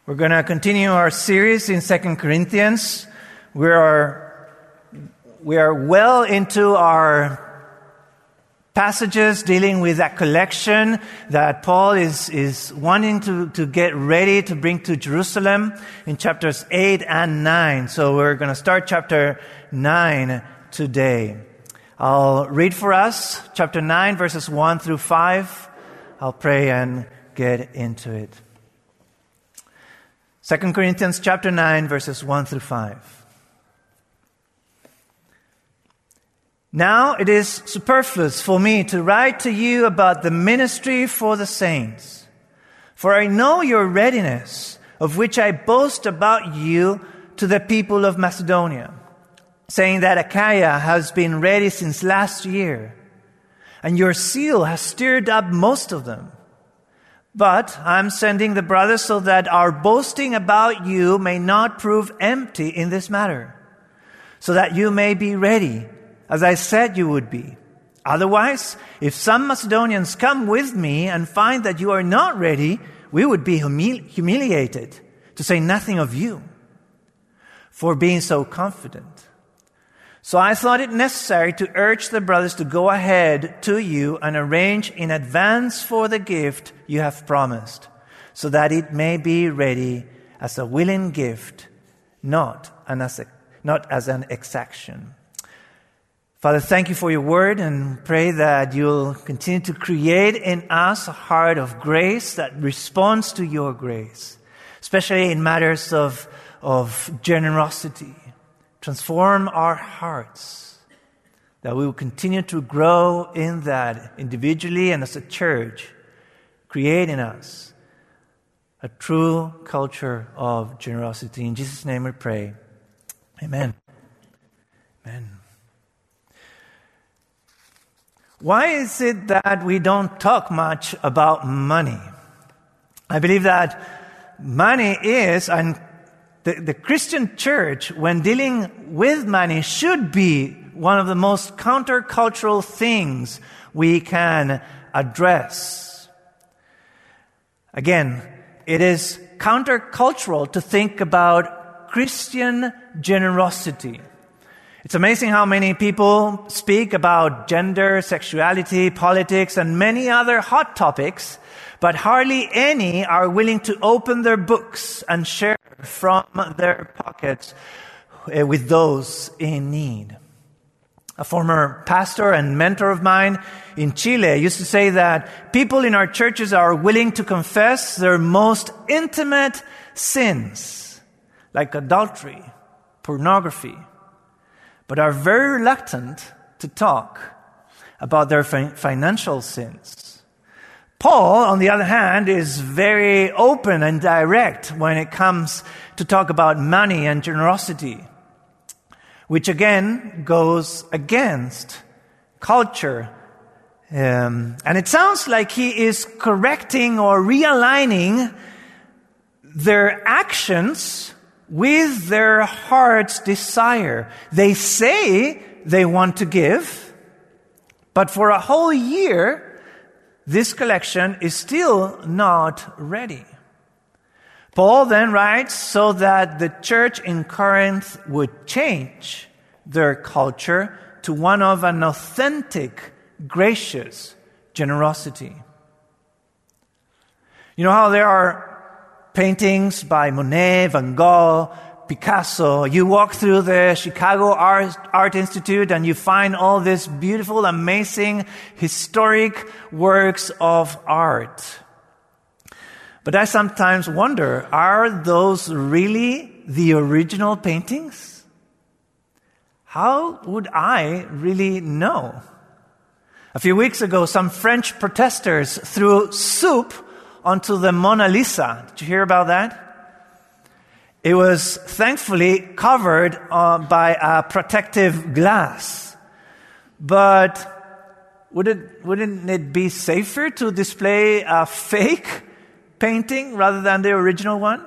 We're going to continue our series in 2 Corinthians. We are well into our passages dealing with that collection that Paul is wanting to get ready to bring to Jerusalem in chapters 8 and 9. So we're going to start chapter 9 today. I'll read for us chapter 9, verses 1 through 5. I'll pray and get into it. 2 Corinthians chapter 9, verses 1 through 5. Now it is superfluous for me to write to you about the ministry for the saints. For I know your readiness, of which I boast about you to the people of Macedonia, saying that Achaia has been ready since last year, and your zeal has stirred up most of them. But I'm sending the brothers so that our boasting about you may not prove empty in this matter, so that you may be ready, as I said you would be. Otherwise, if some Macedonians come with me and find that you are not ready, we would be humiliated, to say nothing of you, for being so confident. So I thought it necessary to urge the brothers to go ahead to you and arrange in advance for the gift you have promised, so that it may be ready as a willing gift, not as an exaction. Father, thank you for your word, and pray that you'll continue to create in us a heart of grace that responds to your grace, especially in matters of generosity. Transform our hearts, that we will continue to grow in that individually and as a church. Create in us a true culture of generosity. In Jesus' name we pray. Amen. Amen. Why is it that we don't talk much about money? I believe that money is, and the Christian church, when dealing with money, should be one of the most countercultural things we can address. Again, it is countercultural to think about Christian generosity. It's amazing how many people speak about gender, sexuality, politics, and many other hot topics, but hardly any are willing to open their books and share from their pockets with those in need. A former pastor and mentor of mine in Chile used to say that people in our churches are willing to confess their most intimate sins, like adultery, pornography, but are very reluctant to talk about their financial sins. Paul, on the other hand, is very open and direct when it comes to talk about money and generosity, which again goes against culture. And it sounds like he is correcting or realigning their actions with their heart's desire. They say they want to give, but for a whole year, this collection is still not ready. Paul then writes so that the church in Corinth would change their culture to one of an authentic, gracious generosity. You know how there are paintings by Monet, Van Gogh, Picasso. You walk through the Chicago Art Institute and you find all these beautiful, amazing, historic works of art. But I sometimes wonder, are those really the original paintings? How would I really know? A few weeks ago, some French protesters threw soup onto the Mona Lisa. Did you hear about that? It was thankfully covered by a protective glass. But wouldn't it be safer to display a fake painting rather than the original one?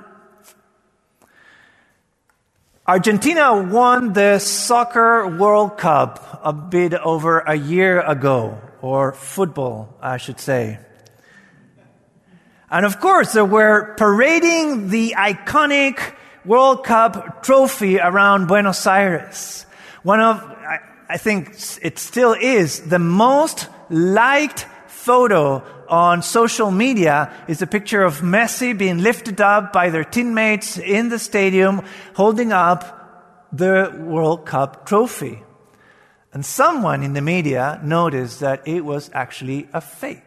Argentina won the Soccer World Cup a bit over a year ago, or football, I should say. And of course, they were parading the iconic World Cup trophy around Buenos Aires. One of, I think it still is, the most liked photo on social media is a picture of Messi being lifted up by their teammates in the stadium, holding up the World Cup trophy. And someone in the media noticed that it was actually a fake.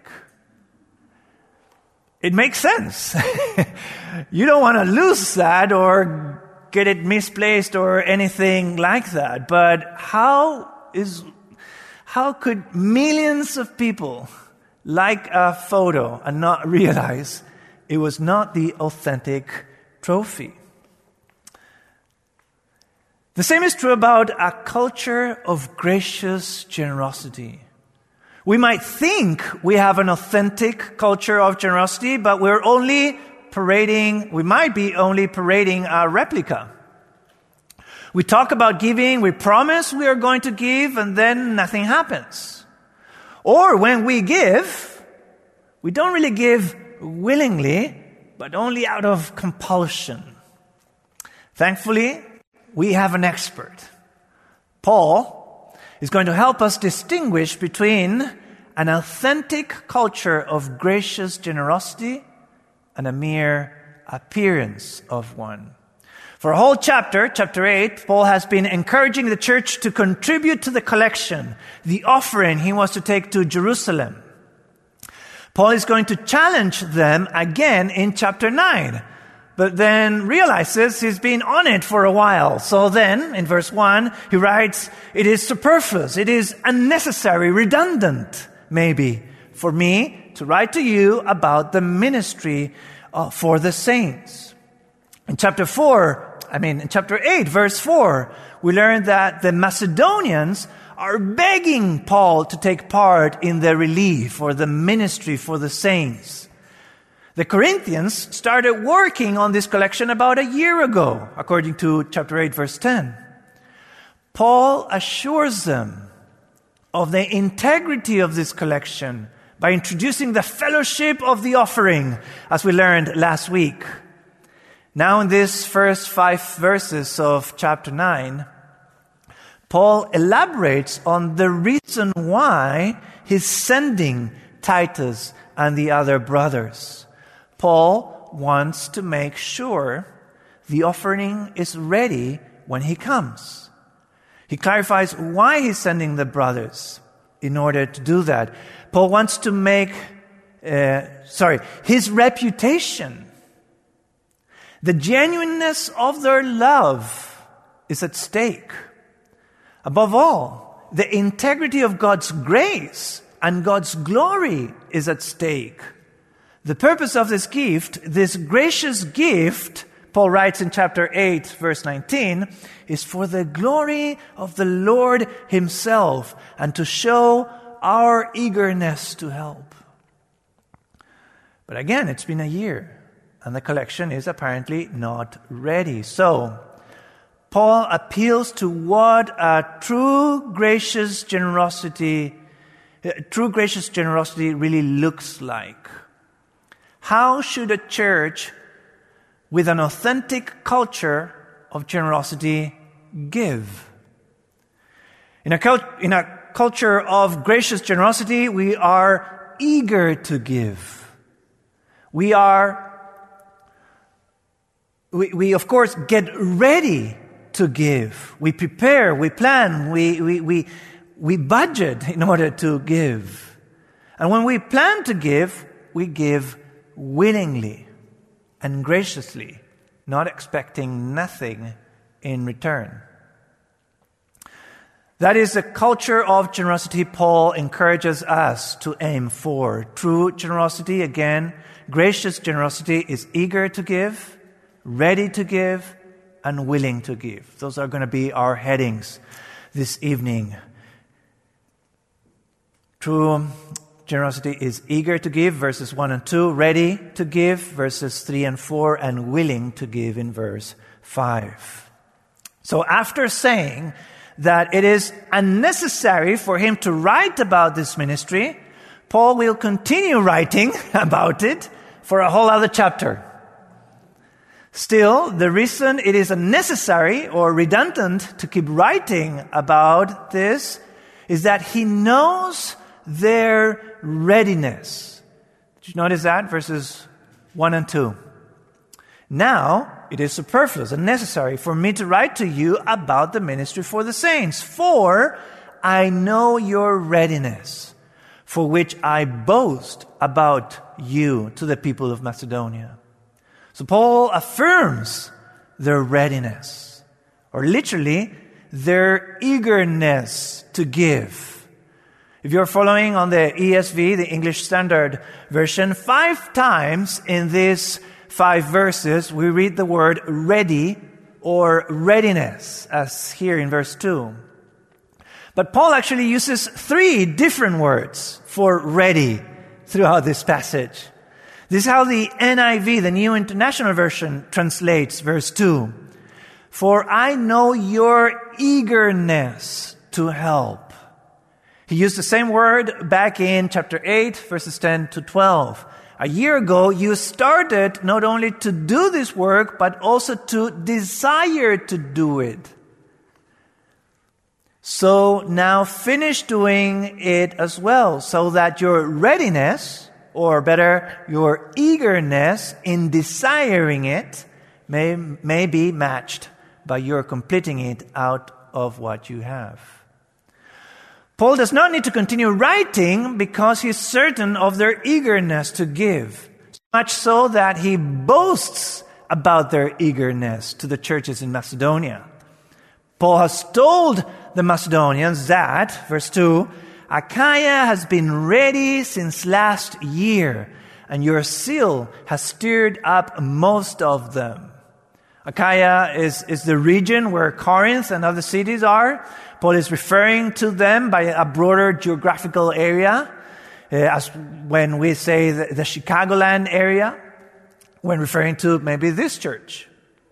It makes sense. You don't want to lose that or get it misplaced or anything like that. But how could millions of people like a photo and not realize it was not the authentic trophy? The same is true about a culture of gracious generosity. We might think we have an authentic culture of generosity, but we might be only parading a replica. We talk about giving, we promise we are going to give, and then nothing happens. Or when we give, we don't really give willingly, but only out of compulsion. Thankfully, we have an expert. Paul is going to help us distinguish between an authentic culture of gracious generosity and a mere appearance of one. For a whole chapter 8, Paul has been encouraging the church to contribute to the collection, the offering he wants to take to Jerusalem. Paul is going to challenge them again in chapter 9, but then realizes he's been on it for a while. So then, in verse 1, he writes, "It is superfluous, it is unnecessary, redundant, maybe, for me to write to you about the ministry for the saints." In chapter 8, verse 4, we learn that the Macedonians are begging Paul to take part in the relief or the ministry for the saints. The Corinthians started working on this collection about a year ago, according to chapter 8, verse 10. Paul assures them of the integrity of this collection by introducing the fellowship of the offering, as we learned last week. Now in these first 5 verses of chapter 9, Paul elaborates on the reason why he's sending Titus and the other brothers. Paul wants to make sure the offering is ready when he comes. He clarifies why he's sending the brothers in order to do that. Paul wants to make his reputation, the genuineness of their love is at stake. Above all, the integrity of God's grace and God's glory is at stake. The purpose of this gift, this gracious gift, Paul writes in chapter 8, verse 19, is for the glory of the Lord himself and to show our eagerness to help. But again, it's been a year and the collection is apparently not ready. So, Paul appeals to what a true gracious generosity really looks like. How should a church with an authentic culture of generosity give? In a culture of gracious generosity, we are eager to give. We of course get ready to give. We prepare, we plan, we budget in order to give. And when we plan to give, we give willingly and graciously, not expecting nothing in return. That is the culture of generosity Paul encourages us to aim for. True generosity, again, gracious generosity is eager to give, ready to give, and willing to give. Those are going to be our headings this evening. True generosity is eager to give, verses 1 and 2, ready to give, verses 3 and 4, and willing to give in verse 5. So after saying that it is unnecessary for him to write about this ministry, Paul will continue writing about it for a whole other chapter. Still, the reason it is unnecessary or redundant to keep writing about this is that he knows their readiness. Did you notice that? Verses 1 and 2. Now, it is superfluous and necessary for me to write to you about the ministry for the saints, for I know your readiness, for which I boast about you to the people of Macedonia. So Paul affirms their readiness, or literally, their eagerness to give. If you're following on the ESV, the English Standard Version, 5 times in these 5 verses, we read the word ready or readiness, as here in verse 2. But Paul actually uses 3 different words for ready throughout this passage. This is how the NIV, the New International Version, translates verse 2. For I know your eagerness to help. He used the same word back in chapter 8, verses 10 to 12. A year ago, you started not only to do this work, but also to desire to do it. So now finish doing it as well, so that your readiness, or better, your eagerness in desiring it, may be matched by your completing it out of what you have. Paul does not need to continue writing because he's certain of their eagerness to give, so much so that he boasts about their eagerness to the churches in Macedonia. Paul has told the Macedonians that, verse 2, Achaia has been ready since last year, and your zeal has stirred up most of them. Achaia is the region where Corinth and other cities are. Paul is referring to them by a broader geographical area, as when we say the Chicagoland area, when referring to maybe this church.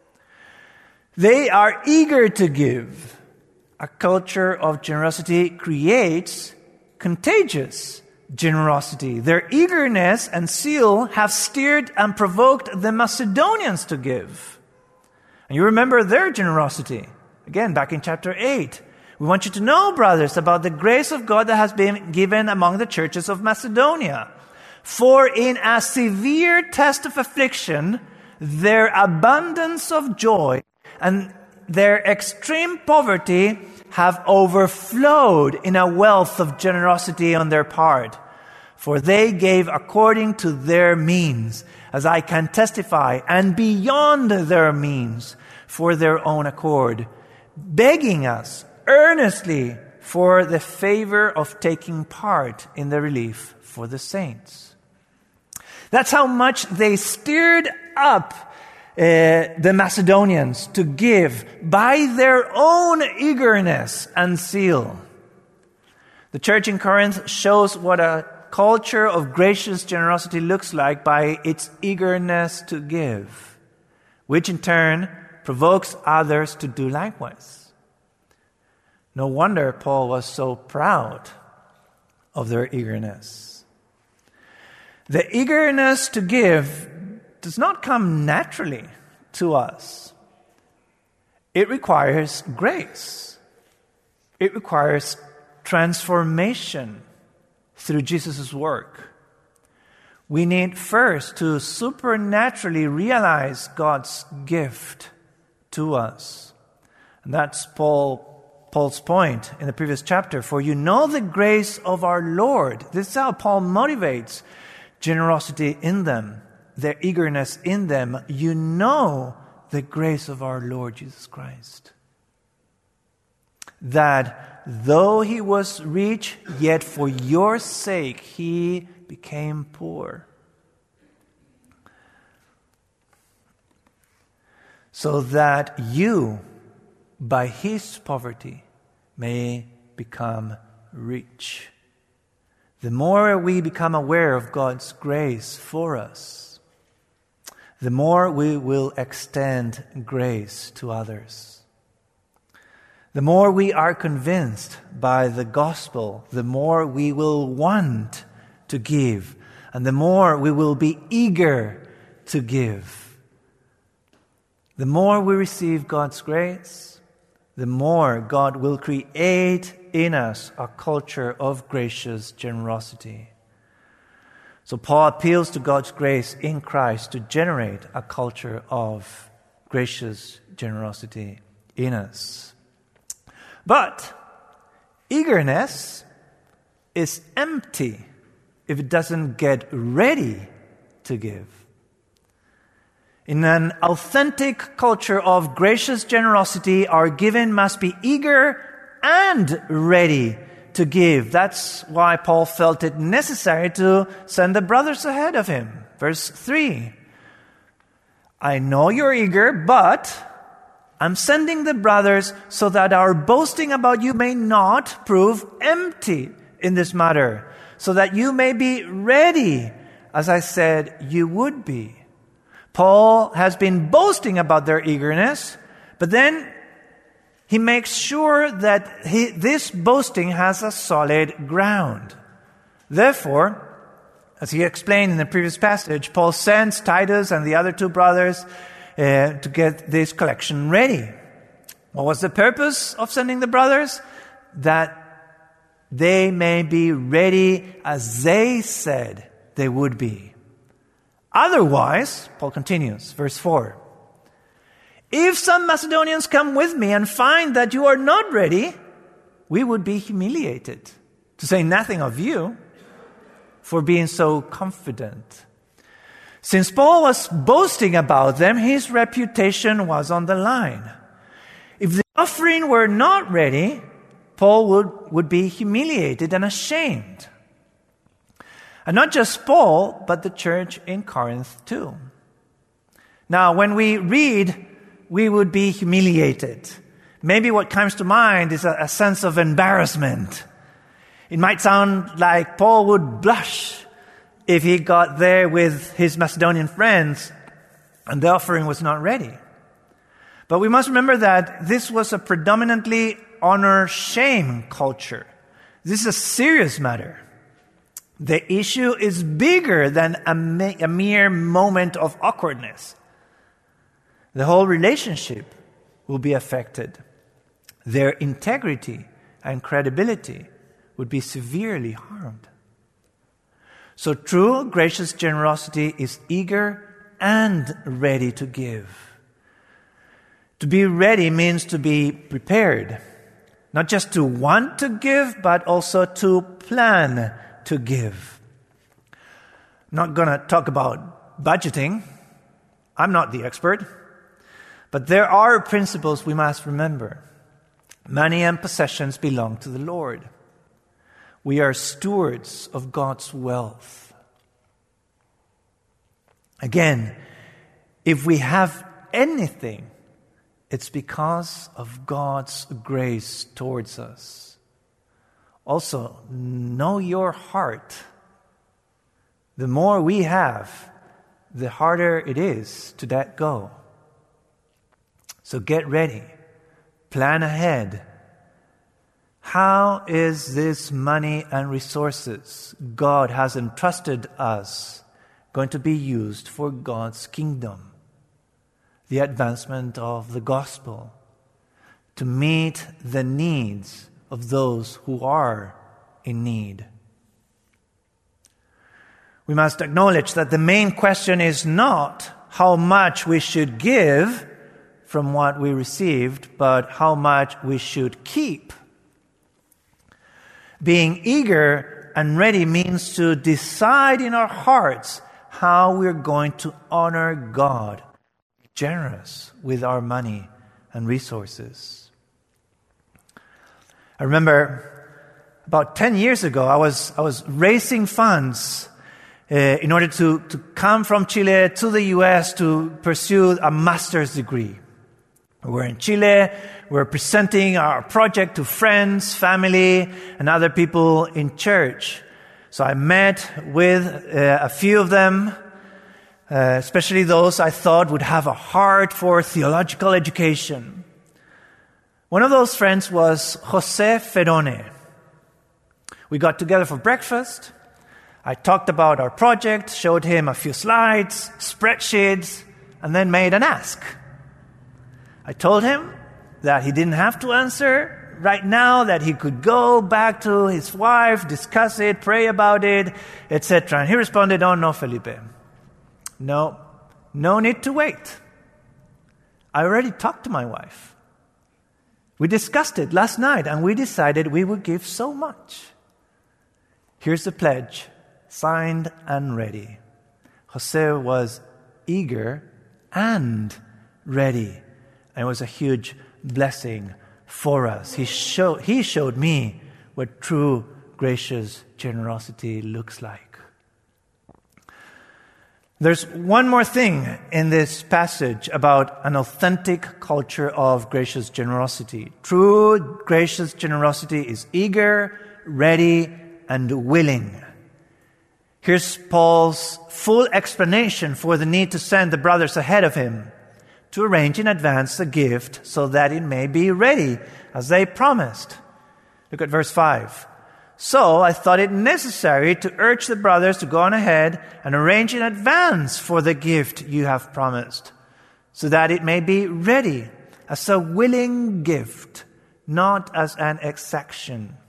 They are eager to give. A culture of generosity creates contagious generosity. Their eagerness and zeal have stirred and provoked the Macedonians to give. And you remember their generosity. Again, back in chapter 8. We want you to know, brothers, about the grace of God that has been given among the churches of Macedonia. For in a severe test of affliction, their abundance of joy and their extreme poverty have overflowed in a wealth of generosity on their part. For they gave according to their means, as I can testify, and beyond their means, for their own accord, begging us earnestly for the favor of taking part in the relief for the saints. That's how much they stirred up the Macedonians to give by their own eagerness and zeal. The church in Corinth shows what a culture of gracious generosity looks like by its eagerness to give, which in turn provokes others to do likewise. No wonder Paul was so proud of their eagerness. The eagerness to give does not come naturally to us. It requires grace. It requires transformation through Jesus' work. We need first to supernaturally realize God's gift to us. And that's Paul's point in the previous chapter. For you know the grace of our Lord. This is how Paul motivates generosity in them, their eagerness in them. You know the grace of our Lord Jesus Christ, that though he was rich, yet for your sake he became poor, so that you, by his poverty, may become rich. The more we become aware of God's grace for us, the more we will extend grace to others. The more we are convinced by the gospel, the more we will want to give, and the more we will be eager to give. The more we receive God's grace, the more God will create in us a culture of gracious generosity. So Paul appeals to God's grace in Christ to generate a culture of gracious generosity in us. But eagerness is empty if it doesn't get ready to give. In an authentic culture of gracious generosity, our giving must be eager and ready to give. That's why Paul felt it necessary to send the brothers ahead of him. Verse 3. I know you're eager, but I'm sending the brothers so that our boasting about you may not prove empty in this matter, so that you may be ready, as I said you would be. Paul has been boasting about their eagerness, but then he makes sure that this boasting has a solid ground. Therefore, as he explained in the previous passage, Paul sends Titus and the other two brothers to get this collection ready. What was the purpose of sending the brothers? That they may be ready as they said they would be. Otherwise, Paul continues, verse 4, if some Macedonians come with me and find that you are not ready, we would be humiliated, to say nothing of you, for being so confident. Since Paul was boasting about them, his reputation was on the line. If the offering were not ready, Paul would be humiliated and ashamed. And not just Paul, but the church in Corinth too. Now, when we read, we would be humiliated, maybe what comes to mind is a sense of embarrassment. It might sound like Paul would blush if he got there with his Macedonian friends and the offering was not ready. But we must remember that this was a predominantly honor-shame culture. This is a serious matter. The issue is bigger than a mere moment of awkwardness. The whole relationship will be affected. Their integrity and credibility would be severely harmed. So true gracious generosity is eager and ready to give. To be ready means to be prepared. Not just to want to give, but also to plan to give. I'm not going to talk about budgeting. I'm not the expert. But there are principles we must remember. Money and possessions belong to the Lord. We are stewards of God's wealth. Again, if we have anything, it's because of God's grace towards us. Also, know your heart. The more we have, the harder it is to let go. So get ready. Plan ahead. How is this money and resources God has entrusted us going to be used for God's kingdom? The advancement of the gospel, to meet the needs of those who are in need. We must acknowledge that the main question is not how much we should give from what we received, but how much we should keep. Being eager and ready means to decide in our hearts how we're going to honor God, generous with our money and resources. I remember about 10 years ago, I was raising funds in order to come from Chile to the U.S. to pursue a master's degree. We're in Chile, we're presenting our project to friends, family, and other people in church. So I met with a few of them, especially those I thought would have a heart for theological education. One of those friends was Jose Ferone. We got together for breakfast. I talked about our project, showed him a few slides, spreadsheets, and then made an ask. I told him that he didn't have to answer right now, that he could go back to his wife, discuss it, pray about it, etc. And he responded, "Oh, no, Felipe. No need to wait. I already talked to my wife. We discussed it last night, and we decided we would give so much. Here's the pledge, signed and ready." Jose was eager and ready. And it was a huge blessing for us. He showed me what true gracious generosity looks like. There's one more thing in this passage about an authentic culture of gracious generosity. True gracious generosity is eager, ready, and willing. Here's Paul's full explanation for the need to send the brothers ahead of him to arrange in advance the gift so that it may be ready as they promised. Look at verse 5. "So I thought it necessary to urge the brothers to go on ahead and arrange in advance for the gift you have promised, so that it may be ready as a willing gift, not as an exaction."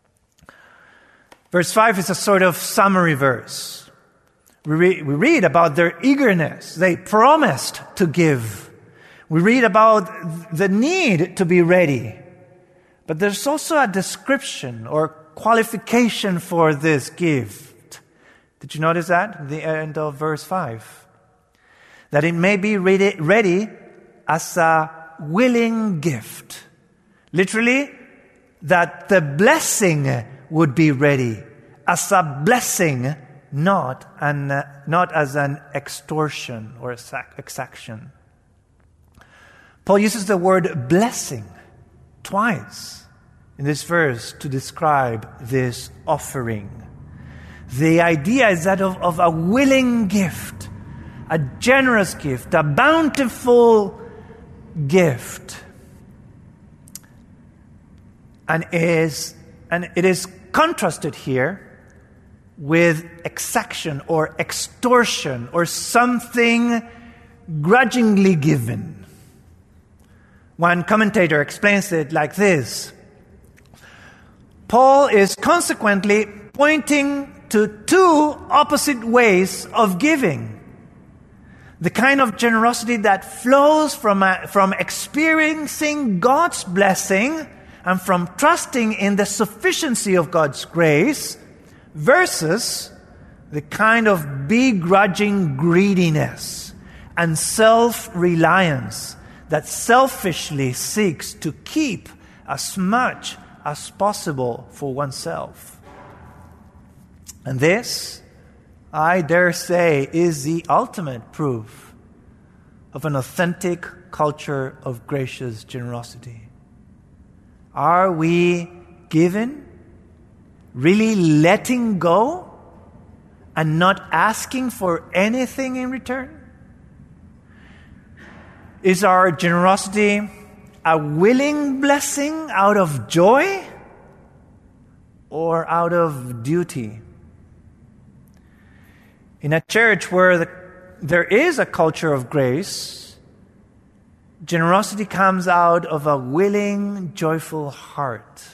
Verse 5 is a sort of summary verse. We read about their eagerness. They promised to give. We read about the need to be ready. But there's also a description or qualification for this gift. Did you notice that at the end of verse 5? That it may be ready as a willing gift. Literally, that the blessing would be ready as a blessing, not as an extortion or exaction. Paul uses the word blessing twice in this verse to describe this offering. The idea is that of a willing gift, a generous gift, a bountiful gift. And it is contrasted here with exaction or extortion or something grudgingly given. One commentator explains it like this: Paul is consequently pointing to two opposite ways of giving. The kind of generosity that flows from experiencing God's blessing and from trusting in the sufficiency of God's grace, versus the kind of begrudging greediness and self-reliance that selfishly seeks to keep as much as possible for oneself. And this, I dare say, is the ultimate proof of an authentic culture of gracious generosity. Are we given, really letting go and not asking for anything in return? Is our generosity a willing blessing out of joy or out of duty? In a church where there is a culture of grace, generosity comes out of a willing, joyful heart.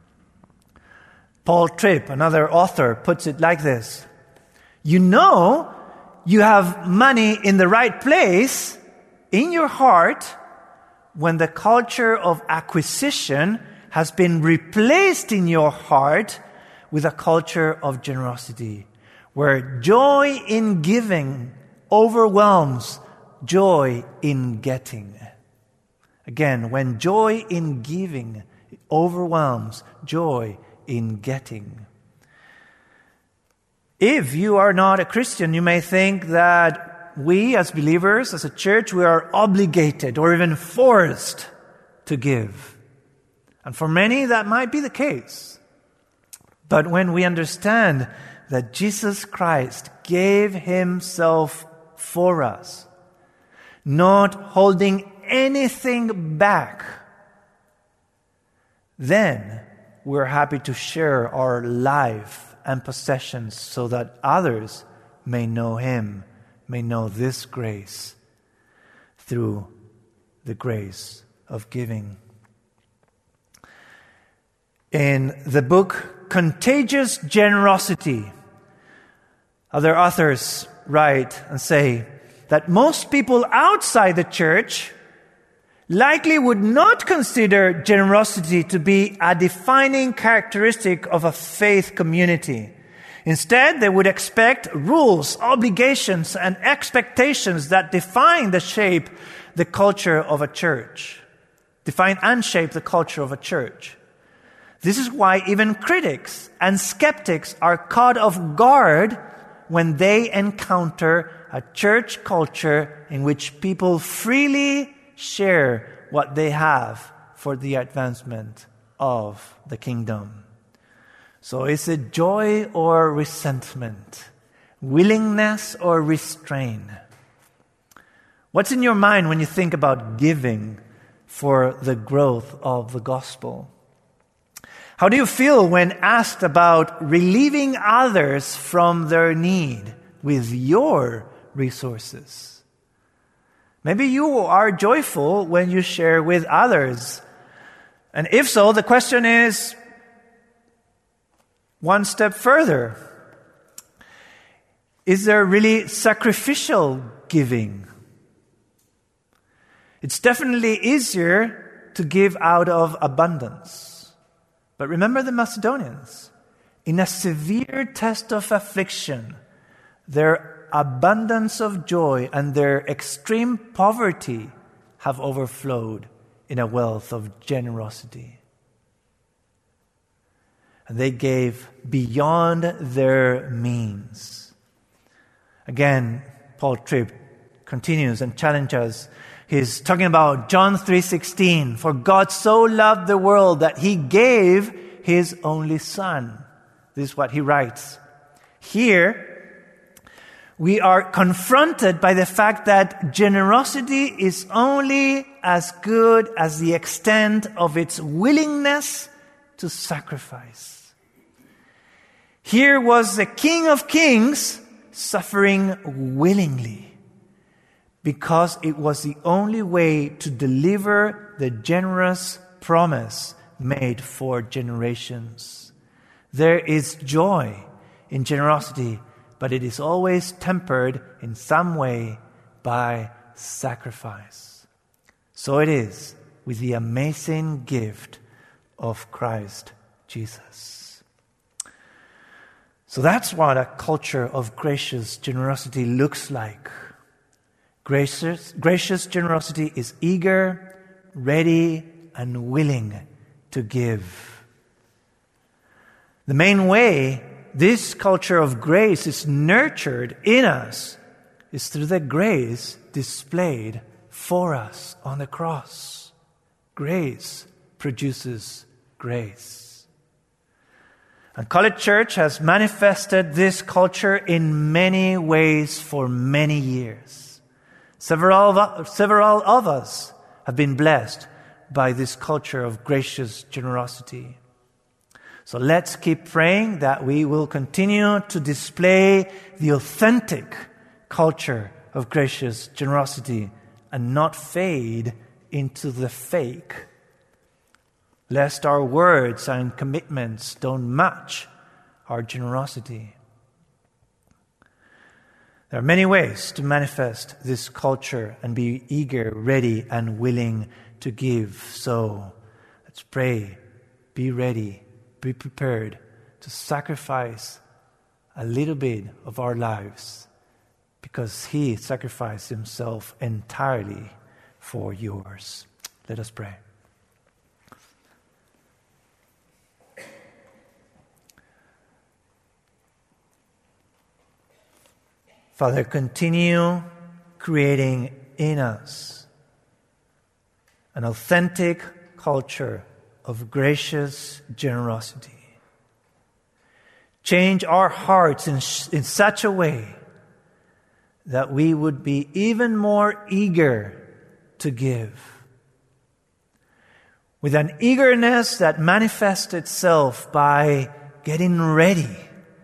Paul Tripp, another author, puts it like this: you know you have money in the right place in your heart when the culture of acquisition has been replaced in your heart with a culture of generosity, where joy in giving overwhelms joy in getting. Again, when joy in giving overwhelms joy in getting. If you are not a Christian, you may think that we as believers, as a church, we are obligated or even forced to give. And for many, that might be the case. But when we understand that Jesus Christ gave himself for us, not holding anything back, then we're happy to share our life and possessions so that others may know Him, may know this grace through the grace of giving. In the book Contagious Generosity, other authors write and say that most people outside the church likely would not consider generosity to be a defining characteristic of a faith community. Instead, they would expect rules, obligations, and expectations that define and shape the culture of a church. This is why even critics and skeptics are caught off guard when they encounter a church culture in which people freely share what they have for the advancement of the kingdom. So is it joy or resentment? Willingness or restraint? What's in your mind when you think about giving for the growth of the gospel? How do you feel when asked about relieving others from their need with your resources? Maybe you are joyful when you share with others. And if so, the question is one step further. Is there really sacrificial giving? It's definitely easier to give out of abundance. But remember the Macedonians. In a severe test of affliction, their abundance of joy and their extreme poverty have overflowed in a wealth of generosity. And they gave beyond their means. Again, Paul Tripp continues and challenges. He's talking about John 3:16. For God so loved the world that He gave His only Son. This is what he writes. Here, we are confronted by the fact that generosity is only as good as the extent of its willingness to sacrifice. Here was the King of Kings suffering willingly because it was the only way to deliver the generous promise made for generations. There is joy in generosity, but it is always tempered in some way by sacrifice. So it is with the amazing gift of Christ Jesus. So that's what a culture of gracious generosity looks like. Gracious generosity is eager, ready, and willing to give. The main way this culture of grace is nurtured in us is through the grace displayed for us on the cross. Grace produces grace. And College Church has manifested this culture in many ways for many years. Several of us have been blessed by this culture of gracious generosity. So let's keep praying that we will continue to display the authentic culture of gracious generosity and not fade into the fake, lest our words and commitments don't match our generosity. There are many ways to manifest this culture and be eager, ready, and willing to give. So let's pray, be ready, be prepared to sacrifice a little bit of our lives because He sacrificed Himself entirely for yours. Let us pray. Father, continue creating in us an authentic culture of gracious generosity. Change our hearts in such a way that we would be even more eager to give. With an eagerness that manifests itself by getting ready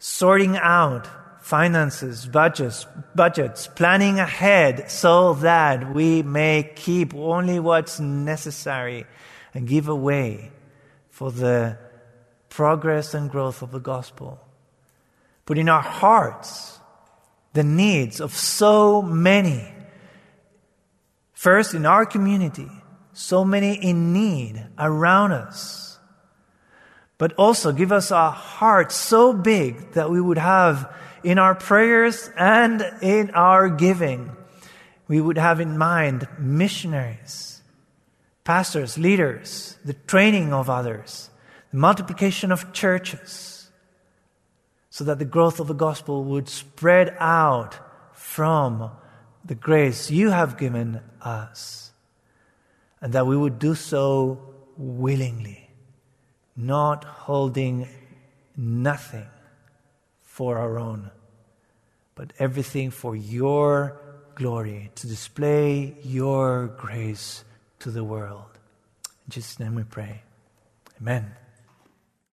sorting out finances, budgets, planning ahead so that we may keep only what's necessary and give away for the progress and growth of the gospel. Put in our hearts the needs of so many. First, in our community, so many in need around us. But also give us a heart so big that we would have in our prayers and in our giving, we would have in mind missionaries, pastors, leaders, the training of others, the multiplication of churches, so that the growth of the gospel would spread out from the grace you have given us, and that we would do so willingly, not holding nothing for our own, but everything for your glory, to display your grace to the world. In Jesus' name we pray. Amen.